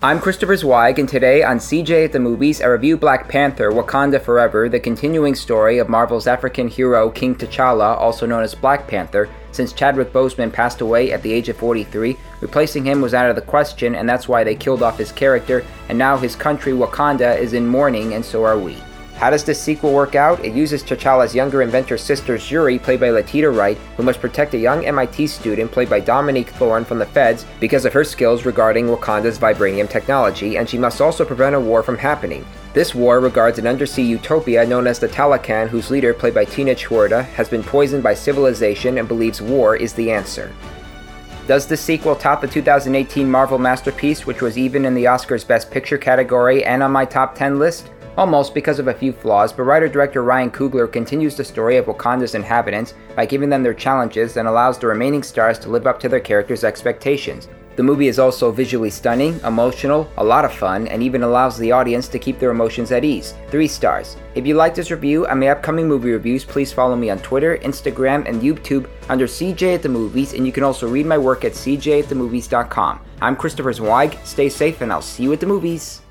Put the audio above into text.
I'm Christopher Zweig, and today on CJ at the Movies, I review Black Panther: Wakanda Forever, the continuing story of Marvel's African hero King T'Challa, also known as Black Panther. Since Chadwick Boseman passed away at the age of 43, replacing him was out of the question, and that's why they killed off his character, and now his country, Wakanda, is in mourning, and so are we. How does this sequel work out? It uses T'Challa's younger inventor sister Shuri, played by Letitia Wright, who must protect a young MIT student, played by Dominique Thorne, from the feds because of her skills regarding Wakanda's vibranium technology, and she must also prevent a war from happening. This war regards an undersea utopia known as the Talokan, whose leader, played by Tina Chwerda, has been poisoned by civilization and believes war is the answer. Does this sequel top the 2018 Marvel masterpiece, which was even in the Oscars Best Picture category and on my top 10 list? Almost, because of a few flaws, but writer-director Ryan Coogler continues the story of Wakanda's inhabitants by giving them their challenges and allows the remaining stars to live up to their characters' expectations. The movie is also visually stunning, emotional, a lot of fun, and even allows the audience to keep their emotions at ease. 3 stars. If you like this review and my upcoming movie reviews, please follow me on Twitter, Instagram, and YouTube under CJ at the Movies, and you can also read my work at cjatthemovies.com. I'm Christopher Zweig, stay safe, and I'll see you at the movies.